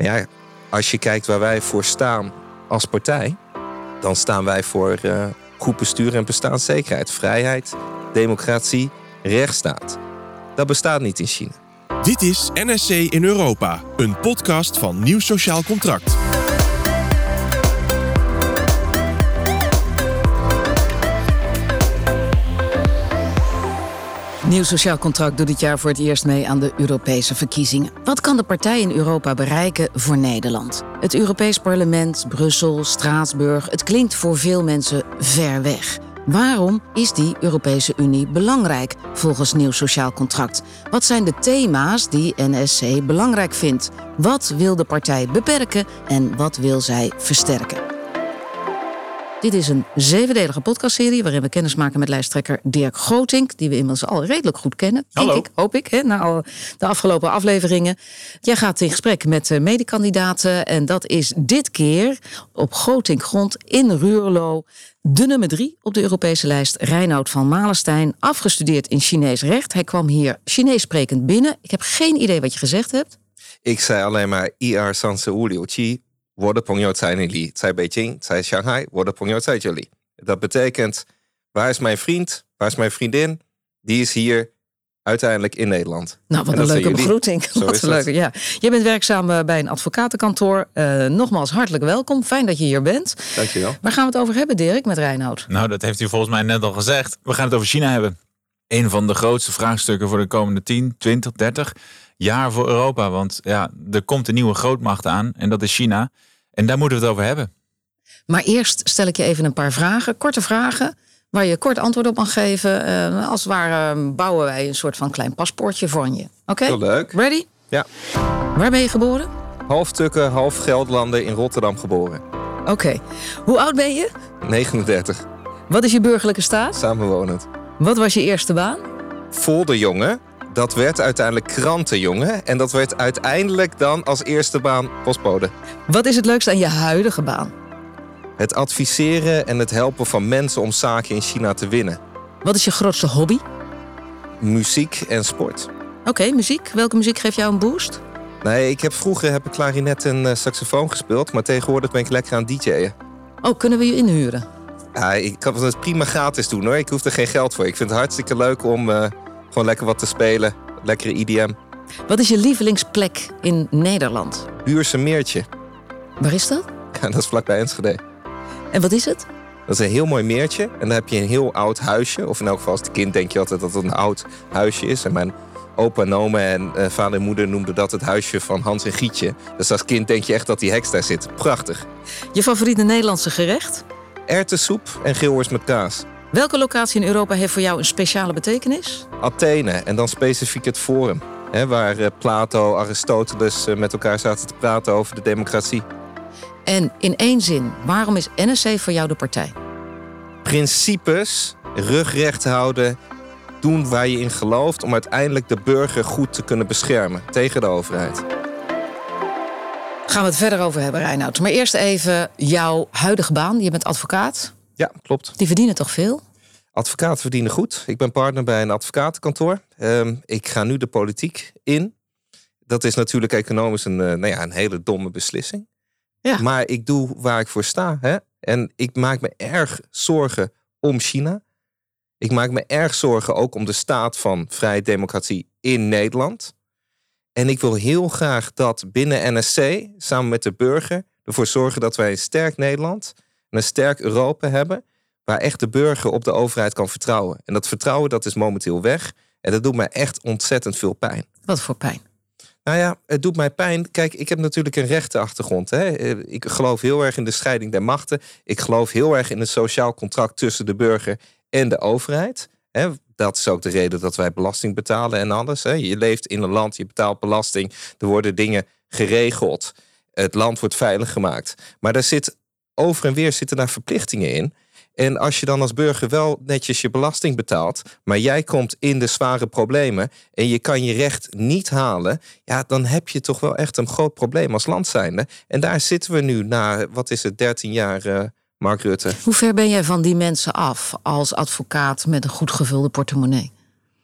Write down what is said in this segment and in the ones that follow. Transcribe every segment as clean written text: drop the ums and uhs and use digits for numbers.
Ja, als je kijkt waar wij voor staan als partij, dan staan wij voor goed bestuur en bestaanszekerheid. Vrijheid, democratie, rechtsstaat. Dat bestaat niet in China. Dit is NSC in Europa, een podcast van Nieuw Sociaal Contract. Nieuw Sociaal Contract doet dit jaar voor het eerst mee aan de Europese verkiezingen. Wat kan de partij in Europa bereiken voor Nederland? Het Europees Parlement, Brussel, Straatsburg, het klinkt voor veel mensen ver weg. Waarom is die Europese Unie belangrijk volgens Nieuw Sociaal Contract? Wat zijn de thema's die NSC belangrijk vindt? Wat wil de partij beperken en wat wil zij versterken? Dit is een 7-delige podcastserie waarin we kennis maken met lijsttrekker Dirk Grotink, die we inmiddels al redelijk goed kennen. Hallo. Denk ik, hoop ik, hè, na al de afgelopen afleveringen. Jij gaat in gesprek met medekandidaten en dat is dit keer op Grotinkgrond in Ruurlo de nummer 3 op de Europese lijst, Reinoud van Malenstein, afgestudeerd in Chinees recht. Hij kwam hier Chinees sprekend binnen. Ik heb geen idee wat je gezegd hebt. Ik zei alleen maar 1, 2, 3, 4, 5, 6. 我的朋友在那里，在北京，在上海，我的朋友在这里. Dat betekent, waar is mijn vriend, waar is mijn vriendin? Die is hier uiteindelijk in Nederland. Nou, wat een leuke begroeting. Wat een leuke, ja. Je bent werkzaam bij een advocatenkantoor. Nogmaals, hartelijk welkom. Fijn dat je hier bent. Dankjewel. Waar gaan we het over hebben, Dirk, met Reinoud? Nou, dat heeft u volgens mij net al gezegd. We gaan het over China hebben. Een van de grootste vraagstukken voor de komende 10, 20, 30 jaar voor Europa. Want ja, er komt een nieuwe grootmacht aan en dat is China. En daar moeten we het over hebben. Maar eerst stel ik je even een paar vragen, korte vragen, waar je kort antwoord op mag geven. Als het ware bouwen wij een soort van klein paspoortje voor je. Oké? Heel leuk. Ready? Ja. Waar ben je geboren? Half Tukken, half Gelderlander, in Rotterdam geboren. Oké. Hoe oud ben je? 39. Wat is je burgerlijke staat? Samenwonend. Wat was je eerste baan? Folderjongen. Dat werd uiteindelijk krantenjongen. En dat werd uiteindelijk dan als eerste baan postbode. Wat is het leukste aan je huidige baan? Het adviseren en het helpen van mensen om zaken in China te winnen. Wat is je grootste hobby? Muziek en sport. Oké, muziek. Welke muziek geeft jou een boost? Nee, vroeger heb ik klarinet en saxofoon gespeeld. Maar tegenwoordig ben ik lekker aan DJ'en. Oh, kunnen we je inhuren? Ja, ik kan het prima gratis doen hoor. Ik hoef er geen geld voor. Ik vind het hartstikke leuk om gewoon lekker wat te spelen. Lekkere IDM. Wat is je lievelingsplek in Nederland? Buurse Meertje. Waar is dat? Ja, dat is vlakbij Enschede. En wat is het? Dat is een heel mooi meertje. En dan heb je een heel oud huisje. Of in elk geval als het kind denk je altijd dat het een oud huisje is. En mijn opa en oma en vader en moeder noemden dat het huisje van Hans en Gietje. Dus als kind denk je echt dat die heks daar zit. Prachtig. Je favoriete Nederlandse gerecht? Erwtensoep en geelworst met kaas. Welke locatie in Europa heeft voor jou een speciale betekenis? Athene en dan specifiek het Forum. Waar Plato, Aristoteles met elkaar zaten te praten over de democratie. En in één zin, waarom is NSC voor jou de partij? Principes, rug recht houden, doen waar je in gelooft om uiteindelijk de burger goed te kunnen beschermen tegen de overheid. Gaan we het verder over hebben, Reinoud. Maar eerst even jouw huidige baan. Je bent advocaat. Ja, klopt. Die verdienen toch veel? Advocaten verdienen goed. Ik ben partner bij een advocatenkantoor. Ik ga nu de politiek in. Dat is natuurlijk economisch een hele domme beslissing. Ja. Maar ik doe waar ik voor sta. Hè? En ik maak me erg zorgen om China. Ik maak me erg zorgen ook om de staat van vrije democratie in Nederland. En ik wil heel graag dat binnen NSC, samen met de burger, ervoor zorgen dat wij een sterk Nederland en een sterk Europa hebben, waar echt de burger op de overheid kan vertrouwen. En dat vertrouwen, dat is momenteel weg. En dat doet mij echt ontzettend veel pijn. Wat voor pijn? Nou ja, het doet mij pijn. Kijk, ik heb natuurlijk een rechtenachtergrond. Hè. Ik geloof heel erg in de scheiding der machten. Ik geloof heel erg in het sociaal contract tussen de burger en de overheid. Hè. Dat is ook de reden dat wij belasting betalen en alles. Hè. Je leeft in een land, je betaalt belasting. Er worden dingen geregeld. Het land wordt veilig gemaakt. Maar daar zit over en weer zitten daar verplichtingen in. En als je dan als burger wel netjes je belasting betaalt, maar jij komt in de zware problemen en je kan je recht niet halen, ja, dan heb je toch wel echt een groot probleem als land zijnde. En daar zitten we nu na, 13 jaar, Mark Rutte. Hoe ver ben jij van die mensen af als advocaat met een goed gevulde portemonnee?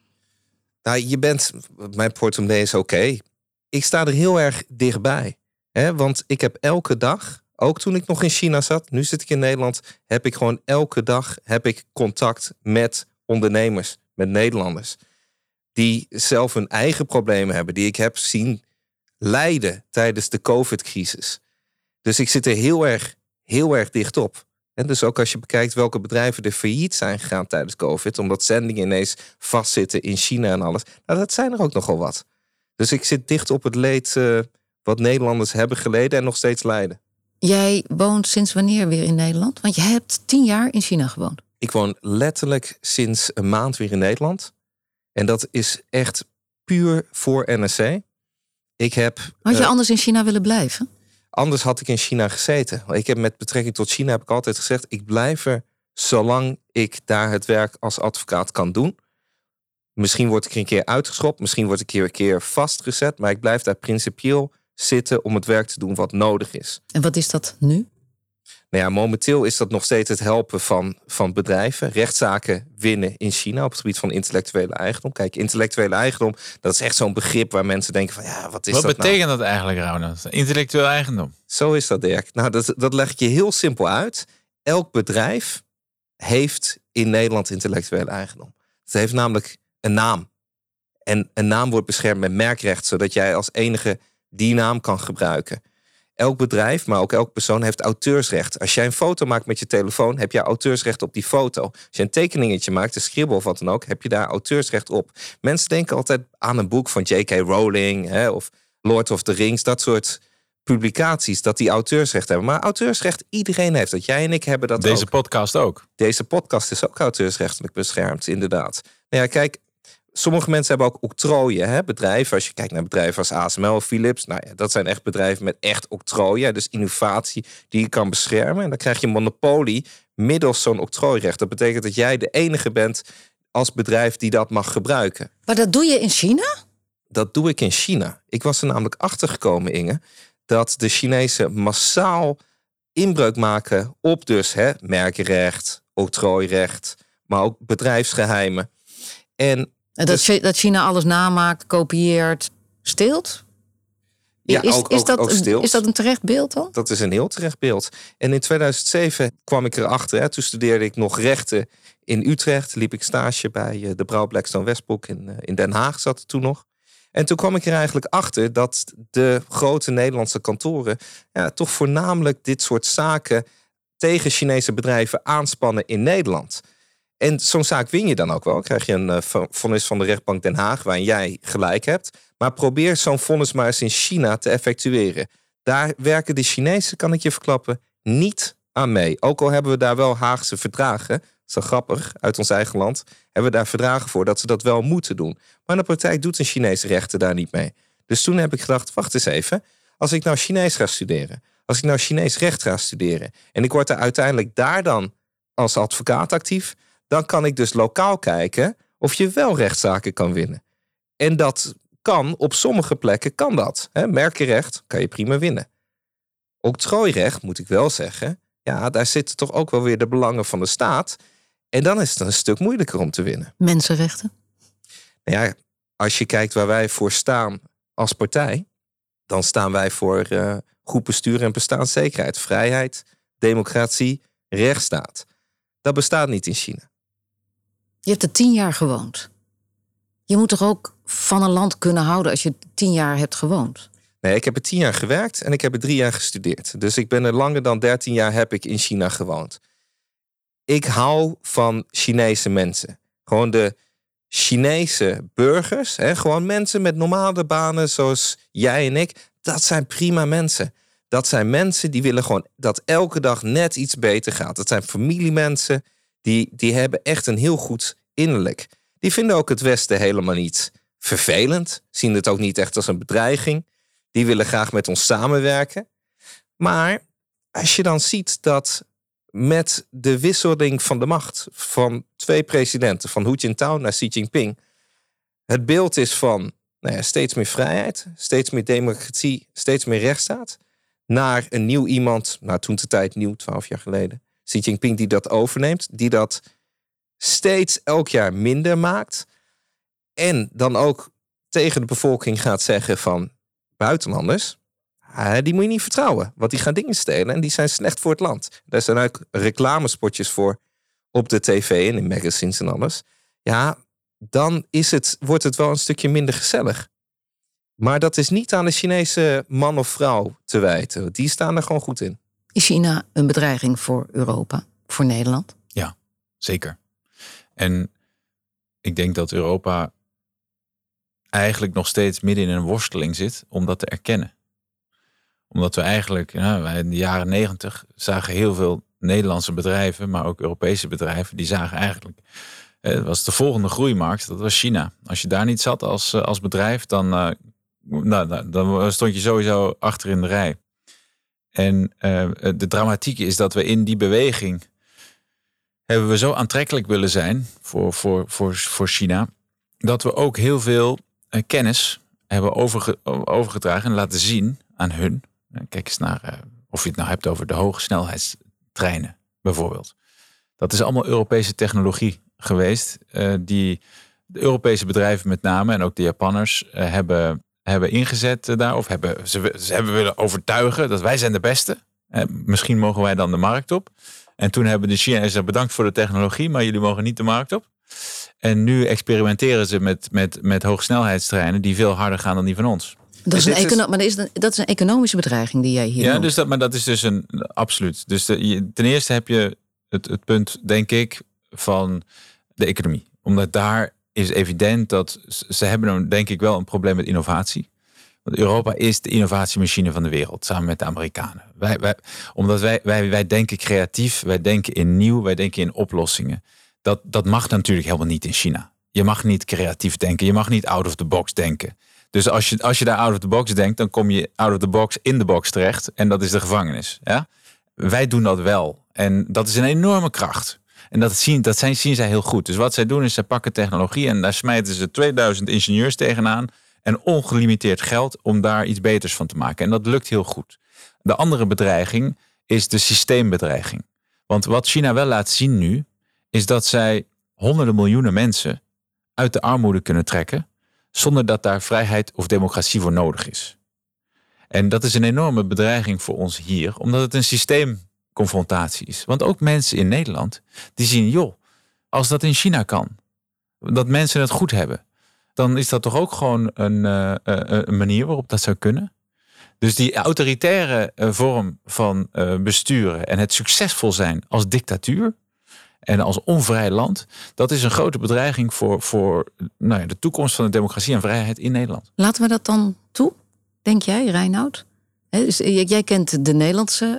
Nou, mijn portemonnee is oké. Ik sta er heel erg dichtbij. Want ik heb elke dag, ook toen ik nog in China zat, nu zit ik in Nederland, heb ik gewoon elke dag contact met ondernemers, met Nederlanders. Die zelf hun eigen problemen hebben, die ik heb zien lijden tijdens de COVID-crisis. Dus ik zit er heel erg dicht op. En dus ook als je bekijkt welke bedrijven er failliet zijn gegaan tijdens COVID, omdat zendingen ineens vastzitten in China en alles. Nou, dat zijn er ook nogal wat. Dus ik zit dicht op het leed wat Nederlanders hebben geleden en nog steeds lijden. Jij woont sinds wanneer weer in Nederland? Want je hebt 10 jaar in China gewoond. Ik woon letterlijk sinds een maand weer in Nederland. En dat is echt puur voor NSC. Had je anders in China willen blijven? Anders had ik in China gezeten. Ik heb met betrekking tot China heb ik altijd gezegd, ik blijf er zolang ik daar het werk als advocaat kan doen. Misschien word ik er een keer uitgeschopt, misschien word ik een keer vastgezet, maar ik blijf daar principieel zitten om het werk te doen wat nodig is. En wat is dat nu? Nou ja, momenteel is dat nog steeds het helpen van bedrijven. Rechtszaken winnen in China op het gebied van intellectuele eigendom. Kijk, intellectuele eigendom, dat is echt zo'n begrip waar mensen denken van ja, wat is dat nou? Wat betekent dat eigenlijk, Ronald? Intellectueel eigendom? Zo is dat, Dirk. Nou, dat leg ik je heel simpel uit. Elk bedrijf heeft in Nederland intellectuele eigendom. Het heeft namelijk een naam. En een naam wordt beschermd met merkrecht, zodat jij als enige die naam kan gebruiken. Elk bedrijf, maar ook elke persoon heeft auteursrecht. Als jij een foto maakt met je telefoon, heb je auteursrecht op die foto. Als je een tekeningetje maakt, een scribbel of wat dan ook, heb je daar auteursrecht op. Mensen denken altijd aan een boek van J.K. Rowling of Lord of the Rings, dat soort publicaties, dat die auteursrecht hebben. Maar auteursrecht, iedereen heeft dat. Jij en ik hebben dat ook. Deze podcast ook. Deze podcast is ook auteursrechtelijk beschermd, inderdaad. Nou ja, kijk, sommige mensen hebben ook octrooien. Bedrijven, als je kijkt naar bedrijven als ASML of Philips. Nou ja, dat zijn echt bedrijven met echt octrooien. Dus innovatie die je kan beschermen. En dan krijg je een monopolie middels zo'n octrooirecht. Dat betekent dat jij de enige bent als bedrijf die dat mag gebruiken. Maar dat doe je in China? Dat doe ik in China. Ik was er namelijk achtergekomen, Inge, dat de Chinezen massaal inbreuk maken op dus merkenrecht, octrooirecht, maar ook bedrijfsgeheimen. En dat China alles namaakt, kopieert, steelt? Ja, ook steelt. Is dat een terecht beeld dan? Dat is een heel terecht beeld. En in 2007 kwam ik erachter. Toen studeerde ik nog rechten in Utrecht. Liep ik stage bij de Brouw Blackstone Westbroek in Den Haag zat het toen nog. En toen kwam ik er eigenlijk achter dat de grote Nederlandse kantoren toch voornamelijk dit soort zaken tegen Chinese bedrijven aanspannen in Nederland. En zo'n zaak win je dan ook wel. Krijg je een vonnis van de rechtbank Den Haag waarin jij gelijk hebt. Maar probeer zo'n vonnis maar eens in China te effectueren. Daar werken de Chinezen, kan ik je verklappen, niet aan mee. Ook al hebben we daar wel Haagse verdragen, dat is wel grappig, uit ons eigen land, hebben we daar verdragen voor dat ze dat wel moeten doen. Maar in de praktijk doet een Chinese rechter daar niet mee. Dus toen heb ik gedacht, wacht eens even. Als ik nou Chinees ga studeren, als ik nou Chinees recht ga studeren en ik word er uiteindelijk daar dan als advocaat actief, dan kan ik dus lokaal kijken of je wel rechtszaken kan winnen. En dat kan, op sommige plekken kan dat. Merkenrecht kan je prima winnen. Octrooirecht, moet ik wel zeggen, ja, daar zitten toch ook wel weer de belangen van de staat. En dan is het een stuk moeilijker om te winnen. Mensenrechten? Nou ja, als je kijkt waar wij voor staan als partij, dan staan wij voor goed bestuur en bestaanszekerheid. Vrijheid, democratie, rechtsstaat. Dat bestaat niet in China. Je hebt er 10 jaar gewoond. Je moet toch ook van een land kunnen houden als je 10 jaar hebt gewoond? Nee, ik heb er 10 jaar gewerkt en ik heb er 3 jaar gestudeerd. Dus ik ben er langer dan 13 jaar heb ik in China gewoond. Ik hou van Chinese mensen. Gewoon de Chinese burgers. Gewoon mensen met normale banen zoals jij en ik. Dat zijn prima mensen. Dat zijn mensen die willen gewoon dat elke dag net iets beter gaat. Dat zijn familiemensen. Die hebben echt een heel goed innerlijk. Die vinden ook het Westen helemaal niet vervelend. Zien het ook niet echt als een bedreiging. Die willen graag met ons samenwerken. Maar als je dan ziet dat met de wisseling van de macht van 2 presidenten, van Hu Jintao naar Xi Jinping, het beeld is van steeds meer vrijheid, steeds meer democratie, steeds meer rechtsstaat, naar een nieuw iemand, toen de tijd nieuw, 12 jaar geleden, Xi Jinping die dat overneemt, die dat steeds elk jaar minder maakt en dan ook tegen de bevolking gaat zeggen van buitenlanders, Die moet je niet vertrouwen. Want die gaan dingen stelen en die zijn slecht voor het land. Daar zijn ook reclamespotjes voor op de tv en in magazines en alles. Ja, dan wordt het wel een stukje minder gezellig. Maar dat is niet aan de Chinese man of vrouw te wijten. Die staan er gewoon goed in. Is China een bedreiging voor Europa, voor Nederland? Ja, zeker. En ik denk dat Europa eigenlijk nog steeds midden in een worsteling zit om dat te erkennen. Omdat we eigenlijk, wij in de jaren 90 zagen heel veel Nederlandse bedrijven, maar ook Europese bedrijven, die zagen eigenlijk, het was de volgende groeimarkt, dat was China. Als je daar niet zat als bedrijf, dan stond je sowieso achter in de rij. En de dramatiek is dat we in die beweging hebben we zo aantrekkelijk willen zijn voor China, dat we ook heel veel kennis hebben overgedragen en laten zien aan hun. Kijk eens naar of je het nou hebt over de hoge snelheidstreinen bijvoorbeeld. Dat is allemaal Europese technologie geweest die de Europese bedrijven met name en ook de Japanners hebben ingezet daar. Of ze hebben willen overtuigen dat wij zijn de beste. Misschien mogen wij dan de markt op. En toen hebben de Chinezen bedankt voor de technologie, maar jullie mogen niet de markt op. En nu experimenteren ze met hoogsnelheidstreinen die veel harder gaan dan die van ons. Dat is een economische bedreiging die jij hier noemt. Maar dat is dus absoluut. Dus ten eerste heb je het punt, denk ik, van de economie. Omdat daar is evident dat ze hebben, denk ik, wel een probleem met innovatie. Want Europa is de innovatiemachine van de wereld, samen met de Amerikanen. Omdat wij denken creatief, wij denken in nieuw, wij denken in oplossingen. Dat mag natuurlijk helemaal niet in China. Je mag niet creatief denken, je mag niet out of the box denken. Dus als je daar out of the box denkt, dan kom je out of the box in de box terecht. En dat is de gevangenis. Ja? Wij doen dat wel. En dat is een enorme kracht. En dat zien zij heel goed. Dus wat zij doen is, zij pakken technologie en daar smijten ze 2000 ingenieurs tegenaan. En ongelimiteerd geld om daar iets beters van te maken. En dat lukt heel goed. De andere bedreiging is de systeembedreiging. Want wat China wel laat zien nu, is dat zij honderden miljoenen mensen uit de armoede kunnen trekken, zonder dat daar vrijheid of democratie voor nodig is. En dat is een enorme bedreiging voor ons hier, omdat het een systeemconfrontatie is. Want ook mensen in Nederland, die zien, joh, als dat in China kan, dat mensen het goed hebben, dan is dat toch ook gewoon een manier waarop dat zou kunnen. Dus die autoritaire vorm van besturen en het succesvol zijn als dictatuur en als onvrij land, dat is een grote bedreiging voor de toekomst van de democratie en vrijheid in Nederland. Laten we dat dan toe, denk jij, Reinoud? Dus jij kent de Nederlandse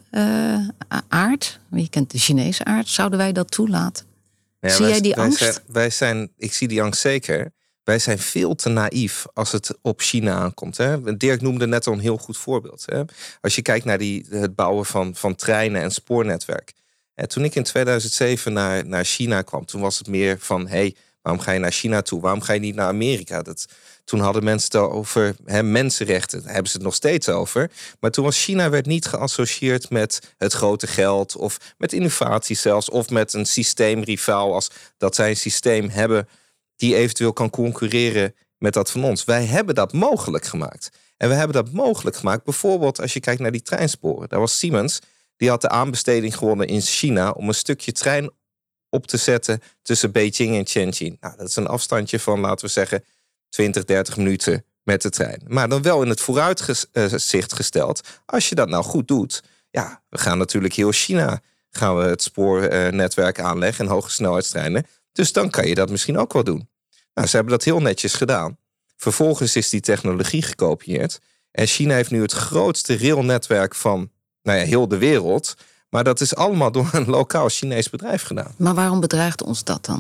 aard, je kent de Chinese aard. Zouden wij dat toelaten? Ja, zie jij die angst? Ik zie die angst zeker. Wij zijn veel te naïef als het op China aankomt. Hè? Dirk noemde net al een heel goed voorbeeld. Hè? Als je kijkt naar het bouwen van treinen en spoornetwerk. Toen ik in 2007 naar China kwam, toen was het meer van, waarom ga je naar China toe? Waarom ga je niet naar Amerika? Toen hadden mensen het over mensenrechten. Daar hebben ze het nog steeds over. Maar toen was China werd niet geassocieerd met het grote geld of met innovatie zelfs, of met een systeemrivaal als dat zij een systeem hebben die eventueel kan concurreren met dat van ons. Wij hebben dat mogelijk gemaakt. En we hebben dat mogelijk gemaakt bijvoorbeeld als je kijkt naar die treinsporen. Daar was Siemens, die had de aanbesteding gewonnen in China om een stukje trein op te zetten tussen Beijing en Tianjin. Nou, dat is een afstandje van, laten we zeggen, 20, 30 minuten met de trein. Maar dan wel in het vooruitzicht gesteld, als je dat nou goed doet, ja, we gaan natuurlijk heel China, gaan we het spoornetwerk aanleggen en hoge snelheidstreinen. Dus dan kan je dat misschien ook wel doen. Nou, ze hebben dat heel netjes gedaan. Vervolgens is die technologie gekopieerd. En China heeft nu het grootste railnetwerk van heel de wereld. Maar dat is allemaal door een lokaal Chinees bedrijf gedaan. Maar waarom bedreigt ons dat dan?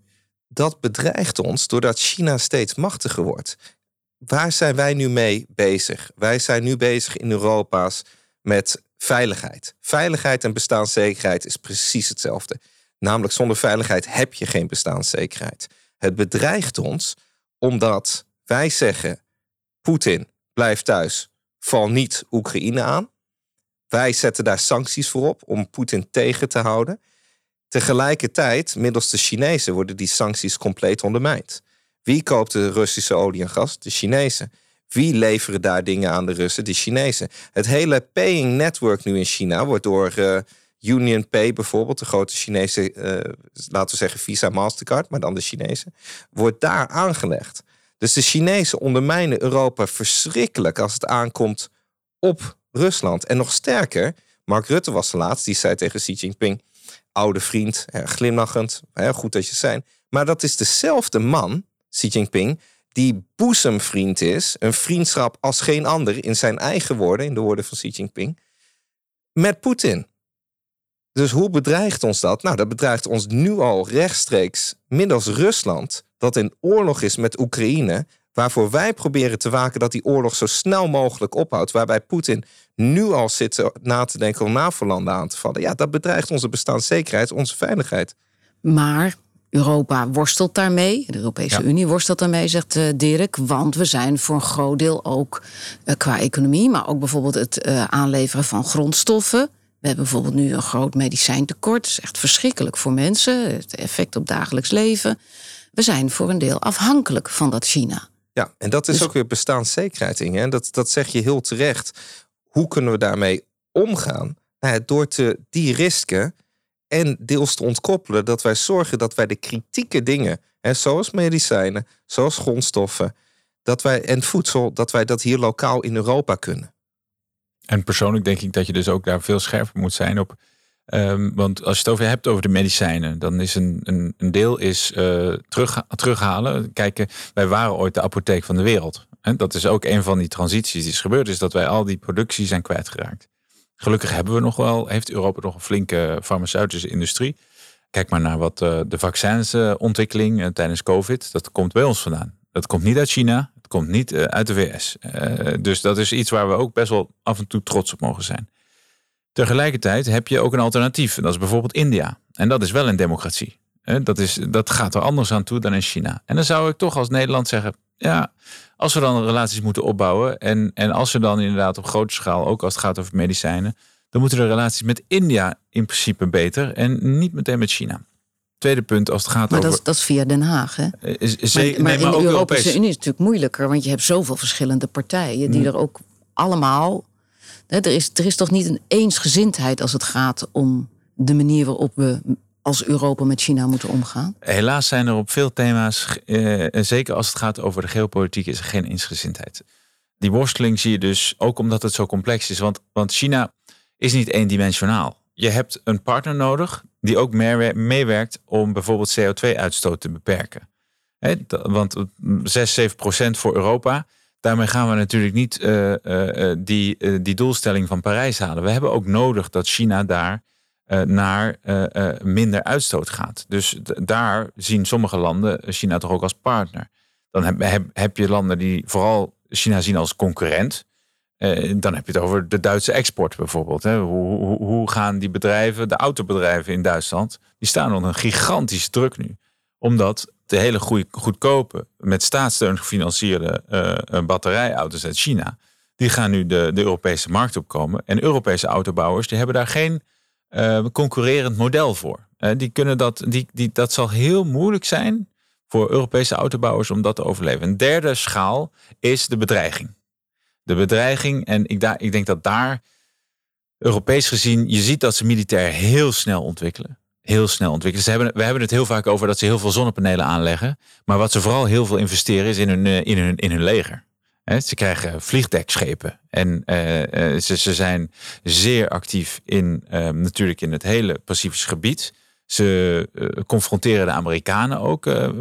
Dat bedreigt ons doordat China steeds machtiger wordt. Waar zijn wij nu mee bezig? Wij zijn nu bezig in Europa's met veiligheid. Veiligheid en bestaanszekerheid is precies hetzelfde. Namelijk zonder veiligheid heb je geen bestaanszekerheid. Het bedreigt ons omdat wij zeggen, Poetin, blijf thuis, val niet Oekraïne aan. Wij zetten daar sancties voor op om Poetin tegen te houden. Tegelijkertijd, middels de Chinezen, worden die sancties compleet ondermijnd. Wie koopt de Russische olie en gas? De Chinezen. Wie leveren daar dingen aan de Russen? De Chinezen. Het hele paying network nu in China wordt door UnionPay bijvoorbeeld, de grote Chinese, laten we zeggen Visa, Mastercard, maar dan de Chinezen, wordt daar aangelegd. Dus de Chinezen ondermijnen Europa verschrikkelijk als het aankomt op Rusland. En nog sterker, Mark Rutte was de laatste, die zei tegen Xi Jinping, oude vriend, glimlachend, goed dat je zijn. Maar dat is dezelfde man, Xi Jinping, die boezemvriend is, een vriendschap als geen ander in zijn eigen woorden, in de woorden van Xi Jinping, met Poetin. Dus hoe bedreigt ons dat? Nou, dat bedreigt ons nu al rechtstreeks middels Rusland, dat in oorlog is met Oekraïne, waarvoor wij proberen te waken dat die oorlog zo snel mogelijk ophoudt, waarbij Poetin nu al zit na te denken om NAVO-landen aan te vallen. Ja, dat bedreigt onze bestaanszekerheid, onze veiligheid. Maar Europa worstelt daarmee. De Europese Unie worstelt daarmee, zegt Dirk. Want we zijn voor een groot deel ook qua economie, maar ook bijvoorbeeld het aanleveren van grondstoffen. We hebben bijvoorbeeld nu een groot medicijntekort. Dat is echt verschrikkelijk voor mensen. Het effect op dagelijks leven. We zijn voor een deel afhankelijk van dat China. Ja, en dat is ook weer bestaanszekerheid, Inge. Dat zeg je heel terecht. Hoe kunnen we daarmee omgaan? Door te de-risken en deels te ontkoppelen, dat wij zorgen dat wij de kritieke dingen, zoals medicijnen, zoals grondstoffen, en voedsel, dat wij dat hier lokaal in Europa kunnen. En persoonlijk denk ik dat je dus ook daar veel scherper moet zijn op. Want als je het over hebt over de medicijnen, dan is een deel terughalen. Kijken, wij waren ooit de apotheek van de wereld. En dat is ook een van die transities die is gebeurd, is dat wij al die productie zijn kwijtgeraakt. Gelukkig heeft Europa nog een flinke farmaceutische industrie. Kijk maar naar wat de vaccinsontwikkeling tijdens COVID, dat komt bij ons vandaan. Dat komt niet uit China, het komt niet uit de VS. Dus dat is iets waar we ook best wel af en toe trots op mogen zijn. Tegelijkertijd heb je ook een alternatief. En dat is bijvoorbeeld India. En dat is wel een democratie. Dat gaat er anders aan toe dan in China. En dan zou ik toch als Nederland zeggen, ja, als we dan relaties moeten opbouwen en als we dan inderdaad op grote schaal, ook als het gaat over medicijnen, dan moeten de relaties met India in principe beter en niet meteen met China. Tweede punt, als het gaat over... Maar dat is via Den Haag, hè? Maar in de Europese Unie is het natuurlijk moeilijker, want je hebt zoveel verschillende partijen die er ook allemaal... Er is toch niet een eensgezindheid als het gaat om de manier waarop we als Europa met China moeten omgaan? Helaas zijn er op veel thema's, zeker als het gaat over de geopolitiek, is er geen eensgezindheid. Die worsteling zie je dus ook omdat het zo complex is. Want China is niet eendimensionaal. Je hebt een partner nodig die ook meewerkt om bijvoorbeeld CO2-uitstoot te beperken. Want 6-7% voor Europa, daarmee gaan we natuurlijk niet die doelstelling van Parijs halen. We hebben ook nodig dat China daar naar minder uitstoot gaat. Dus daar zien sommige landen China toch ook als partner. Dan heb je landen die vooral China zien als concurrent. Dan heb je het over de Duitse export bijvoorbeeld. Hoe gaan die bedrijven, de autobedrijven in Duitsland, die staan onder een gigantische druk nu. Omdat de hele goedkope, met staatssteun gefinancierde batterijauto's uit China, die gaan nu de Europese markt opkomen. En Europese autobouwers die hebben daar geen concurrerend model voor. Die kunnen dat zal heel moeilijk zijn voor Europese autobouwers om dat te overleven. Een derde schaal is de bedreiging. De bedreiging, en ik denk dat daar Europees gezien, je ziet dat ze militair heel snel ontwikkelen. Heel snel ontwikkelen. We hebben het heel vaak over dat ze heel veel zonnepanelen aanleggen. Maar wat ze vooral heel veel investeren is in hun leger. Ze krijgen vliegdekschepen. En ze zijn zeer actief natuurlijk in het hele Pacifische gebied. Ze confronteren de Amerikanen ook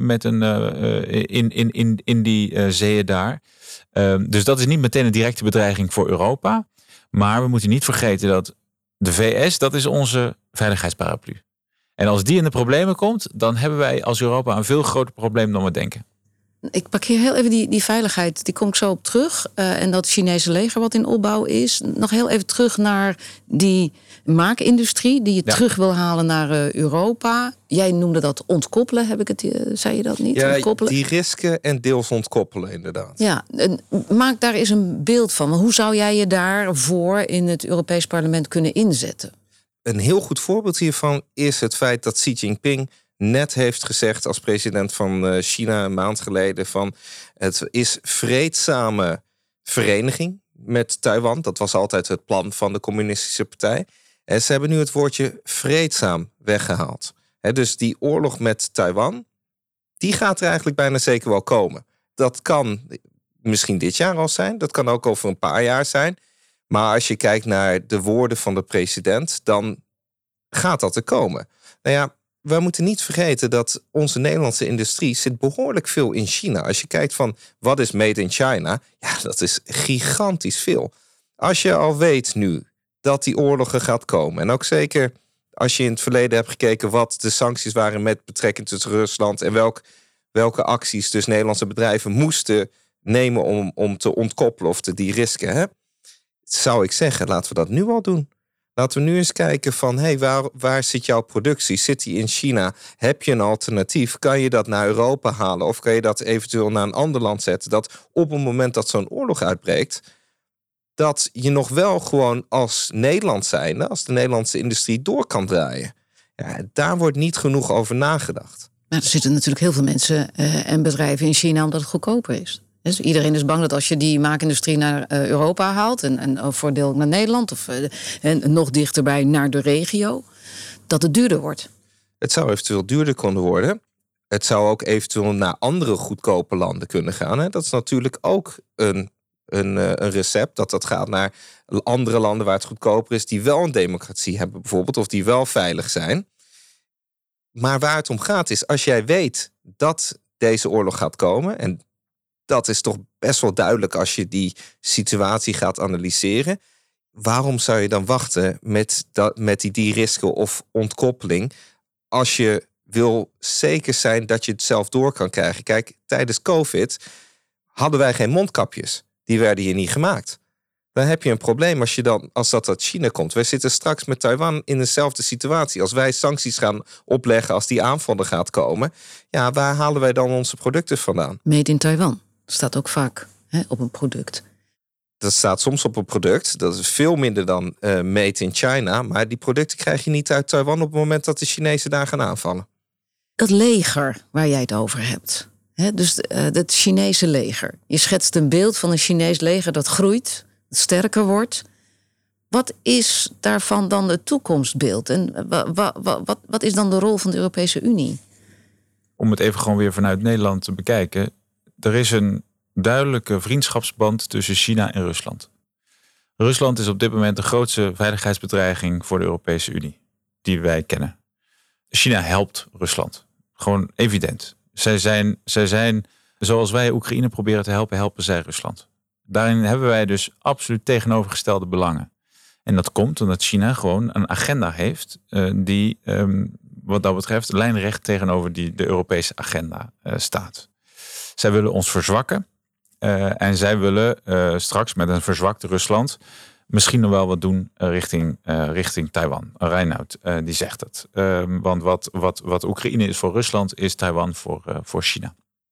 in die zeeën daar. Dus dat is niet meteen een directe bedreiging voor Europa. Maar we moeten niet vergeten dat de VS, dat is onze veiligheidsparaplu. En als die in de problemen komt, dan hebben wij als Europa een veel groter probleem dan we denken. Ik pak hier heel even die veiligheid, die kom ik zo op terug. En dat Chinese leger wat in opbouw is. Nog heel even terug naar die maakindustrie die je terug wil halen naar Europa. Jij noemde dat ontkoppelen, zei je dat niet? Ja, ontkoppelen. Die risken en deels ontkoppelen inderdaad. Ja, maak daar eens een beeld van. Hoe zou jij je daarvoor in het Europees Parlement kunnen inzetten? Een heel goed voorbeeld hiervan is het feit dat Xi Jinping net heeft gezegd als president van China een maand geleden van het is vreedzame vereniging met Taiwan. Dat was altijd het plan van de Communistische Partij. En ze hebben nu het woordje vreedzaam weggehaald. Dus die oorlog met Taiwan, die gaat er eigenlijk bijna zeker wel komen. Dat kan misschien dit jaar al zijn. Dat kan ook over een paar jaar zijn. Maar als je kijkt naar de woorden van de president, dan gaat dat er komen. Nou ja, we moeten niet vergeten dat onze Nederlandse industrie zit behoorlijk veel in China. Als je kijkt van wat is made in China, ja, dat is gigantisch veel. Als je al weet nu dat die oorlogen gaat komen, en ook zeker als je in het verleden hebt gekeken wat de sancties waren met betrekking tot Rusland en welke acties dus Nederlandse bedrijven moesten nemen om te ontkoppelen of te de-risken, zou ik zeggen, laten we dat nu al doen. Laten we nu eens kijken van, waar zit jouw productie? Zit die in China? Heb je een alternatief? Kan je dat naar Europa halen? Of kan je dat eventueel naar een ander land zetten? Dat op het moment dat zo'n oorlog uitbreekt, dat je nog wel gewoon als Nederland zijnde, als de Nederlandse industrie door kan draaien. Ja, daar wordt niet genoeg over nagedacht. Maar er zitten natuurlijk heel veel mensen en bedrijven in China omdat het goedkoper is. Dus iedereen is bang dat als je die maakindustrie naar Europa haalt en voordeel naar Nederland en nog dichterbij naar de regio, dat het duurder wordt. Het zou eventueel duurder kunnen worden. Het zou ook eventueel naar andere goedkope landen kunnen gaan. Dat is natuurlijk ook een recept. Dat gaat naar andere landen waar het goedkoper is, die wel een democratie hebben bijvoorbeeld, of die wel veilig zijn. Maar waar het om gaat is, als jij weet dat deze oorlog gaat komen, en dat is toch best wel duidelijk als je die situatie gaat analyseren, waarom zou je dan wachten met die de-risken of ontkoppeling als je wil zeker zijn dat je het zelf door kan krijgen? Kijk, tijdens COVID hadden wij geen mondkapjes. Die werden hier niet gemaakt. Dan heb je een probleem als dat uit China komt. Wij zitten straks met Taiwan in dezelfde situatie. Als wij sancties gaan opleggen, als die aanvallen gaat komen, ja, waar halen wij dan onze producten vandaan? Made in Taiwan. Dat staat ook vaak op een product. Dat staat soms op een product. Dat is veel minder dan made in China. Maar die producten krijg je niet uit Taiwan op het moment dat de Chinezen daar gaan aanvallen. Dat leger waar jij het over hebt. Dus het Chinese leger. Je schetst een beeld van een Chinees leger dat groeit, dat sterker wordt. Wat is daarvan dan het toekomstbeeld? En wat is dan de rol van de Europese Unie? Om het even gewoon weer vanuit Nederland te bekijken. Er is een duidelijke vriendschapsband tussen China en Rusland. Rusland is op dit moment de grootste veiligheidsbedreiging voor de Europese Unie die wij kennen. China helpt Rusland. Gewoon evident. Zij zijn, zoals wij Oekraïne proberen te helpen, helpen zij Rusland. Daarin hebben wij dus absoluut tegenovergestelde belangen. En dat komt omdat China gewoon een agenda heeft die wat dat betreft lijnrecht tegenover de Europese agenda staat. Zij willen ons verzwakken en zij willen straks met een verzwakt Rusland misschien nog wel wat doen richting Taiwan. Reinoud, die zegt het. Want wat Oekraïne is voor Rusland, is Taiwan voor China.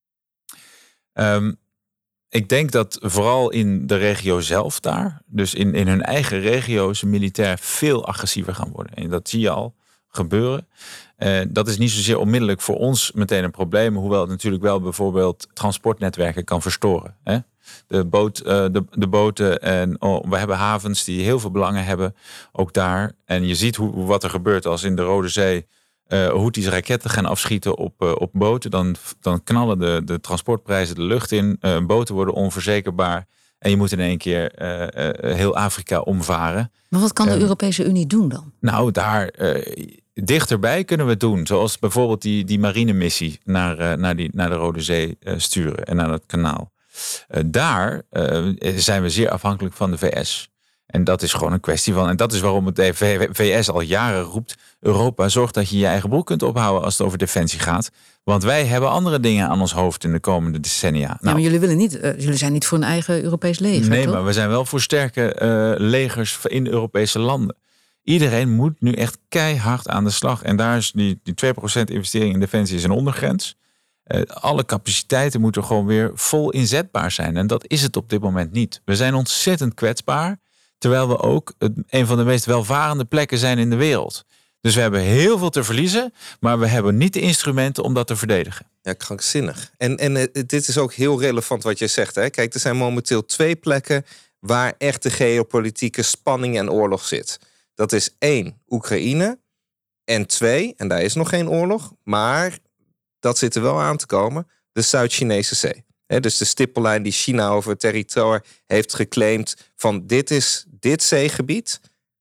Ik denk dat vooral in de regio zelf daar, dus in hun eigen regio, ze militair veel agressiever gaan worden. En dat zie je al gebeuren. Dat is niet zozeer onmiddellijk voor ons meteen een probleem, hoewel het natuurlijk wel bijvoorbeeld transportnetwerken kan verstoren. Hè? De boten en we hebben havens die heel veel belangen hebben, ook daar. En je ziet wat er gebeurt als in de Rode Zee Houthis raketten gaan afschieten op boten. Dan knallen de transportprijzen de lucht in. Boten worden onverzekerbaar. En je moet in één keer heel Afrika omvaren. Maar wat kan de Europese Unie doen dan? Nou, daar dichterbij kunnen we het doen. Zoals bijvoorbeeld die marinemissie naar de Rode Zee sturen en naar het kanaal. Daar zijn we zeer afhankelijk van de VS. En dat is gewoon een kwestie van. En dat is waarom het VS al jaren roept: Europa, zorg dat je je eigen broek kunt ophouden als het over defensie gaat. Want wij hebben andere dingen aan ons hoofd in de komende decennia. Ja, maar jullie zijn niet voor een eigen Europees leger. Nee, toch? Maar we zijn wel voor sterke legers in Europese landen. Iedereen moet nu echt keihard aan de slag. En daar is die 2% investering in defensie is een ondergrens. Alle capaciteiten moeten gewoon weer vol inzetbaar zijn. En dat is het op dit moment niet. We zijn ontzettend kwetsbaar. Terwijl we ook een van de meest welvarende plekken zijn in de wereld. Dus we hebben heel veel te verliezen, maar we hebben niet de instrumenten om dat te verdedigen. Ja, krankzinnig. En dit is ook heel relevant wat je zegt. Hè? Kijk, er zijn momenteel 2 plekken waar echt de geopolitieke spanning en oorlog zit. Dat is 1, Oekraïne. En 2, en daar is nog geen oorlog, maar dat zit er wel aan te komen, de Zuid-Chinese Zee. Dus de stippellijn die China over het territorium heeft geclaimd van dit zeegebied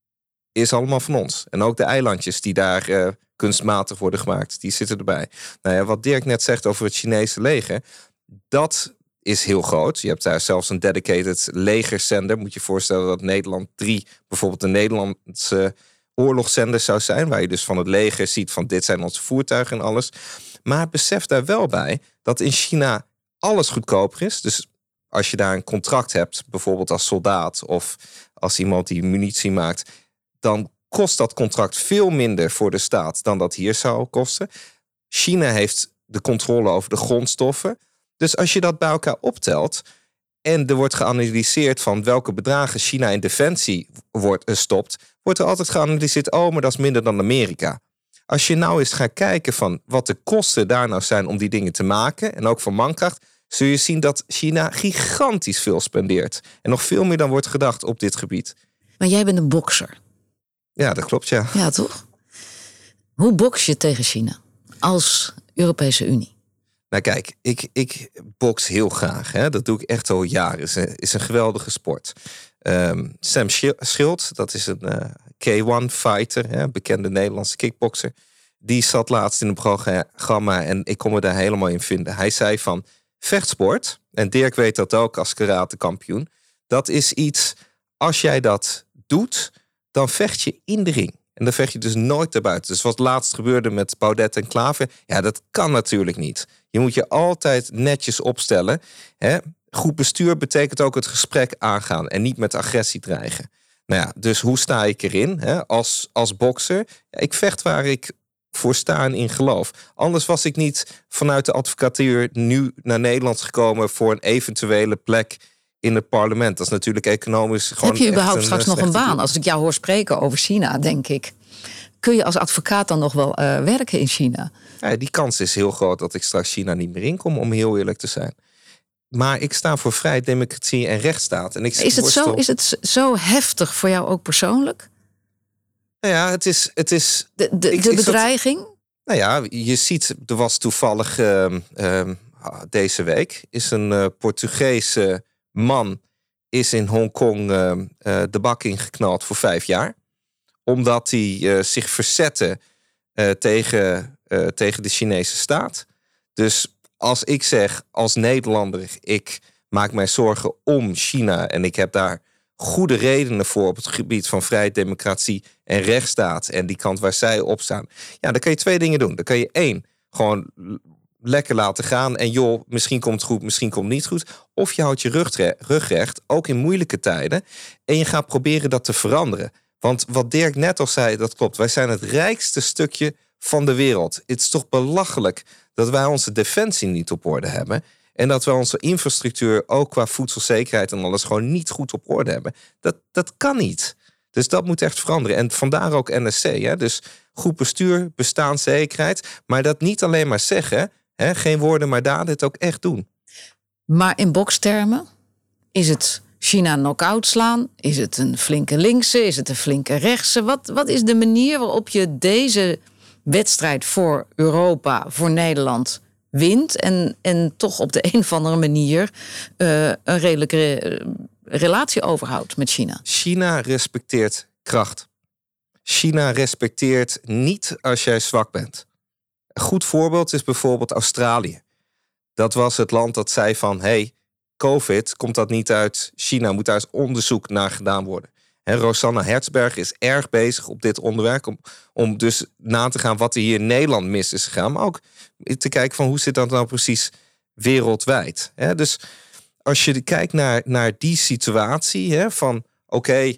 is allemaal van ons. En ook de eilandjes die daar kunstmatig worden gemaakt, die zitten erbij. Nou ja, wat Dirk net zegt over het Chinese leger, dat is heel groot. Je hebt daar zelfs een dedicated legerzender. Moet je je voorstellen dat Nederland 3 bijvoorbeeld een Nederlandse oorlogszender zou zijn, waar je dus van het leger ziet van dit zijn onze voertuigen en alles. Maar besef daar wel bij dat in China alles goedkoper is. Dus als je daar een contract hebt, bijvoorbeeld als soldaat of als iemand die munitie maakt, dan kost dat contract veel minder voor de staat dan dat hier zou kosten. China heeft de controle over de grondstoffen. Dus als je dat bij elkaar optelt en er wordt geanalyseerd van welke bedragen China in defensie stopt, wordt er altijd geanalyseerd, maar dat is minder dan Amerika. Als je nou eens gaat kijken van wat de kosten daar nou zijn om die dingen te maken, en ook van mankracht, zul je zien dat China gigantisch veel spendeert. En nog veel meer dan wordt gedacht op dit gebied. Maar jij bent een bokser. Ja, dat klopt, ja. Ja, toch? Hoe boks je tegen China als Europese Unie? Nou kijk, ik boks heel graag. Hè. Dat doe ik echt al jaren. Is een geweldige sport. Sam Schild, dat is een K1-fighter, bekende Nederlandse kickbokser. Die zat laatst in een programma en ik kon me daar helemaal in vinden. Hij zei van vechtsport, en Dirk weet dat ook als karatekampioen, dat is iets, als jij dat doet, dan vecht je in de ring. En dan vecht je dus nooit erbuiten. Dus wat laatst gebeurde met Baudet en Klaver, ja, dat kan natuurlijk niet. Je moet je altijd netjes opstellen. Hè? Goed bestuur betekent ook het gesprek aangaan en niet met agressie dreigen. Nou ja, dus hoe sta ik erin? Hè? Als bokser, ja, ik vecht waar ik voor sta en in geloof. Anders was ik niet vanuit de advocatuur nu naar Nederland gekomen voor een eventuele plek in het parlement. Dat is natuurlijk economisch gewoon. Heb je überhaupt straks nog een baan? Als ik jou hoor spreken over China, denk ik. Kun je als advocaat dan nog wel werken in China? Ja, die kans is heel groot dat ik straks China niet meer inkom, om heel eerlijk te zijn. Maar ik sta voor vrijheid, democratie en rechtsstaat. En Is het zo heftig voor jou ook persoonlijk? Nou ja, het is de bedreiging? Nou ja, je ziet, er was toevallig deze week is een Portugese man is in Hongkong de bak ingeknald voor 5 jaar. Omdat hij zich verzette tegen de Chinese staat. Dus als ik zeg als Nederlander, ik maak mij zorgen om China en ik heb daar goede redenen voor op het gebied van vrijheid, democratie en rechtsstaat en die kant waar zij op staan. Ja, dan kan je 2 dingen doen. Dan kan je 1, gewoon lekker laten gaan en joh, misschien komt het goed, misschien komt het niet goed. Of je houdt je rug recht, ook in moeilijke tijden, en je gaat proberen dat te veranderen. Want wat Dirk net al zei, dat klopt. Wij zijn het rijkste stukje van de wereld. Het is toch belachelijk dat wij onze defensie niet op orde hebben. En dat wij onze infrastructuur ook qua voedselzekerheid en alles gewoon niet goed op orde hebben. Dat kan niet. Dus dat moet echt veranderen. En vandaar ook NSC. Hè? Dus goed bestuur, bestaanszekerheid. Maar dat niet alleen maar zeggen. Hè? Geen woorden maar daden, het ook echt doen. Maar in bokstermen is het China knock-out slaan? Is het een flinke linkse? Is het een flinke rechtse? Wat is de manier waarop je deze wedstrijd voor Europa, voor Nederland wint en toch op de een of andere manier een redelijke relatie overhoudt met China? China respecteert kracht. China respecteert niet als jij zwak bent. Een goed voorbeeld is bijvoorbeeld Australië. Dat was het land dat zei van, COVID, komt dat niet uit China? Moet daar eens onderzoek naar gedaan worden. En Rosanna Hertzberg is erg bezig op dit onderwerp om dus na te gaan wat er hier in Nederland mis is gegaan. Maar ook te kijken van hoe zit dat nou precies wereldwijd. Dus als je kijkt naar die situatie van oké,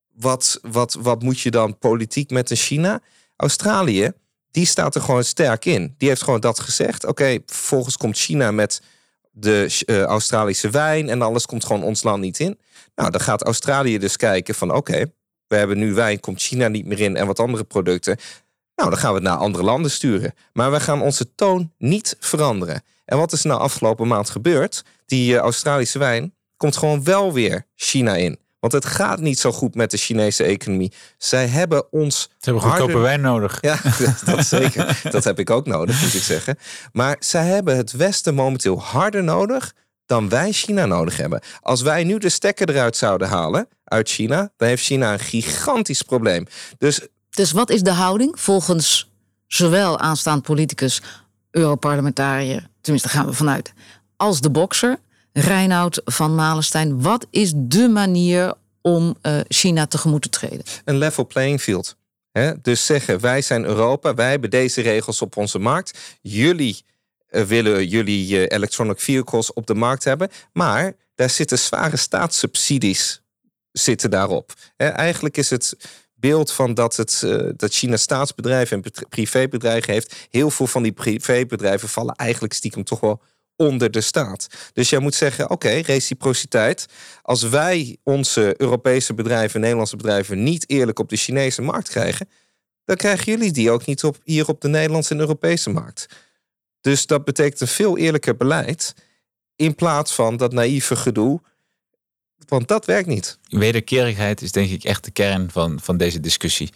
wat moet je dan politiek met China? Australië, die staat er gewoon sterk in. Die heeft gewoon dat gezegd. Oké, vervolgens komt China met de Australische wijn en alles komt gewoon ons land niet in. Nou, dan gaat Australië dus kijken van oké, we hebben nu wijn, komt China niet meer in en wat andere producten. Nou, dan gaan we het naar andere landen sturen. Maar we gaan onze toon niet veranderen. En wat is nou afgelopen maand gebeurd? Die Australische wijn komt gewoon wel weer China in. Want het gaat niet zo goed met de Chinese economie. Zij hebben ons... Ze hebben goedkope wijn nodig. Ja, dat zeker. Dat heb ik ook nodig, moet ik zeggen. Maar zij hebben het Westen momenteel harder nodig dan wij China nodig hebben. Als wij nu de stekker eruit zouden halen uit China, dan heeft China een gigantisch probleem. Dus wat is de houding volgens zowel aanstaand politicus, Europarlementariër, tenminste gaan we vanuit, als de bokser, Reinoud van Malenstein? Wat is de manier om China tegemoet te treden? Een level playing field. Dus zeggen, wij zijn Europa, wij hebben deze regels op onze markt. Jullie willen jullie electronic vehicles op de markt hebben. Maar daar zitten zware staatssubsidies daarop. Eigenlijk is het beeld van dat China staatsbedrijven en privébedrijven heeft. Heel veel van die privébedrijven vallen eigenlijk stiekem toch wel onder de staat. Dus jij moet zeggen, oké, reciprociteit. Als wij onze Europese bedrijven, Nederlandse bedrijven niet eerlijk op de Chinese markt krijgen, dan krijgen jullie die ook niet hier op de Nederlandse en Europese markt. Dus dat betekent een veel eerlijker beleid in plaats van dat naïeve gedoe. Want dat werkt niet. Wederkerigheid is denk ik echt de kern van deze discussie.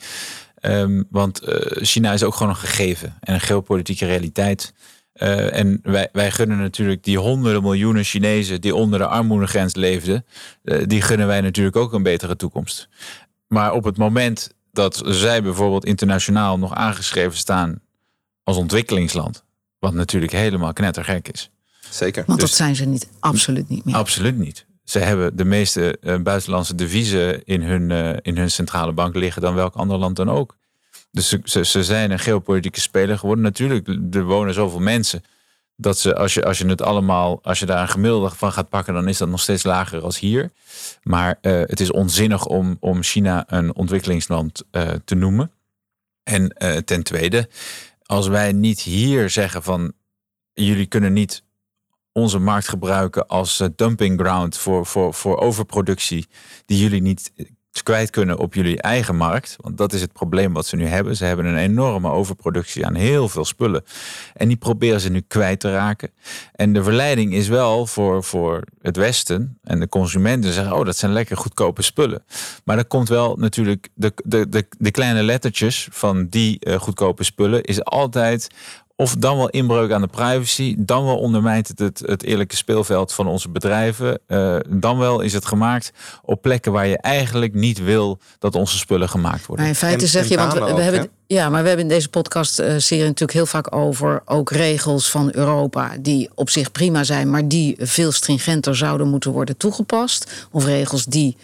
Want China is ook gewoon een gegeven en een geopolitieke realiteit. En wij gunnen natuurlijk die honderden miljoenen Chinezen die onder de armoedegrens leefden, die gunnen wij natuurlijk ook een betere toekomst. Maar op het moment dat zij bijvoorbeeld internationaal nog aangeschreven staan als ontwikkelingsland, wat natuurlijk helemaal knettergek is. Zeker. Want dat zijn ze absoluut niet meer. Absoluut niet. Ze hebben de meeste buitenlandse deviezen in hun centrale bank liggen dan welk ander land dan ook. Dus ze zijn een geopolitieke speler geworden. Natuurlijk, er wonen zoveel mensen dat ze, als je daar een gemiddelde van gaat pakken, dan is dat nog steeds lager als hier. Maar het is onzinnig om China een ontwikkelingsland te noemen. En ten tweede, als wij niet hier zeggen van jullie kunnen niet onze markt gebruiken als dumping ground voor overproductie die jullie niet kwijt kunnen op jullie eigen markt. Want dat is het probleem wat ze nu hebben. Ze hebben een enorme overproductie aan heel veel spullen. En die proberen ze nu kwijt te raken. En de verleiding is wel voor het Westen en de consumenten zeggen, oh, dat zijn lekker goedkope spullen. Maar dan komt wel natuurlijk de kleine lettertjes van die goedkope spullen is altijd of dan wel inbreuk aan de privacy, dan wel ondermijnt het eerlijke speelveld van onze bedrijven. Dan wel is het gemaakt op plekken waar je eigenlijk niet wil dat onze spullen gemaakt worden. Maar in feite zeg je, want we hebben in deze podcast-serie natuurlijk heel vaak over ook regels van Europa die op zich prima zijn, maar die veel stringenter zouden moeten worden toegepast. Of regels die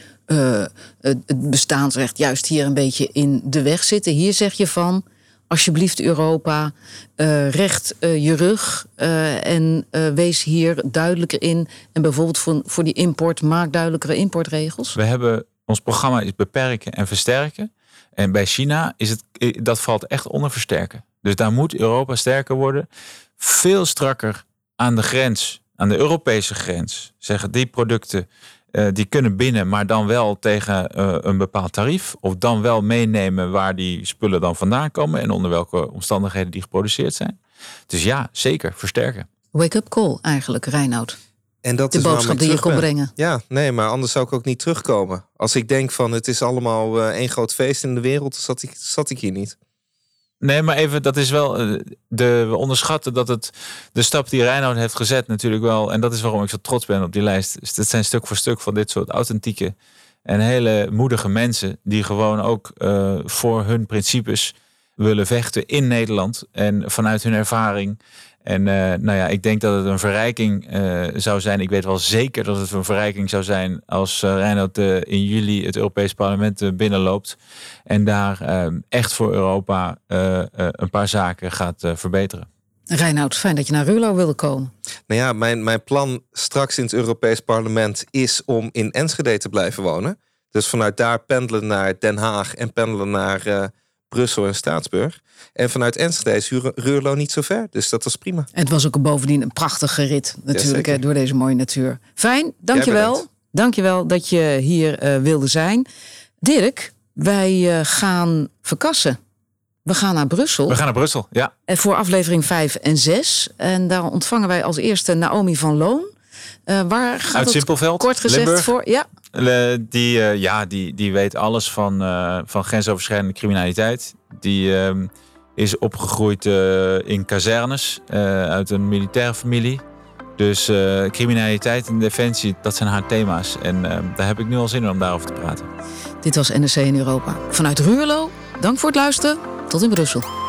het bestaansrecht juist hier een beetje in de weg zitten. Hier zeg je van, alsjeblieft Europa, recht je rug en wees hier duidelijker in. En bijvoorbeeld voor die import, maak duidelijkere importregels. We hebben, ons programma is beperken en versterken. En bij China dat valt echt onder versterken. Dus daar moet Europa sterker worden. Veel strakker aan de grens, aan de Europese grens. Zeggen die producten die kunnen binnen, maar dan wel tegen een bepaald tarief. Of dan wel meenemen waar die spullen dan vandaan komen en onder welke omstandigheden die geproduceerd zijn. Dus ja, zeker, versterken. Wake-up call eigenlijk, Reinoud. En dat de is boodschap die je kon brengen. Ja, nee, maar anders zou ik ook niet terugkomen. Als ik denk van het is allemaal één groot feest in de wereld, zat ik hier niet. Nee, maar even, dat is wel. We onderschatten dat de stap die Reinoud heeft gezet, natuurlijk wel. En dat is waarom ik zo trots ben op die lijst. Dus dat zijn stuk voor stuk van dit soort authentieke en hele moedige mensen. Die gewoon ook voor hun principes willen vechten in Nederland. En vanuit hun ervaring. En ik denk dat het een verrijking zou zijn. Ik weet wel zeker dat het een verrijking zou zijn als Reinoud in juli het Europees Parlement binnenloopt. En daar echt voor Europa een paar zaken gaat verbeteren. Reinoud, fijn dat je naar Ruurlo wilde komen. Nou ja, mijn plan straks in het Europees Parlement is om in Enschede te blijven wonen. Dus vanuit daar pendelen naar Den Haag en pendelen naar Brussel en Straatsburg. En vanuit Enschede is Ruurlo niet zo ver. Dus dat was prima. En het was ook bovendien een prachtige rit natuurlijk door deze mooie natuur. Fijn, dankjewel. Dankjewel dat je hier wilde zijn. Dirk, wij gaan verkassen. We gaan naar Brussel. We gaan naar Brussel, ja. En voor aflevering 5 en 6. En daar ontvangen wij als eerste Naomi van Loon. Waar gaat uit het Simpelveld, kort gezegd Limburg. voor? Ja. Die weet alles van grensoverschrijdende criminaliteit. Die is opgegroeid in kazernes uit een militaire familie. Dus criminaliteit en defensie, dat zijn haar thema's. En daar heb ik nu al zin in om daarover te praten. Dit was NRC in Europa. Vanuit Ruurlo, dank voor het luisteren. Tot in Brussel.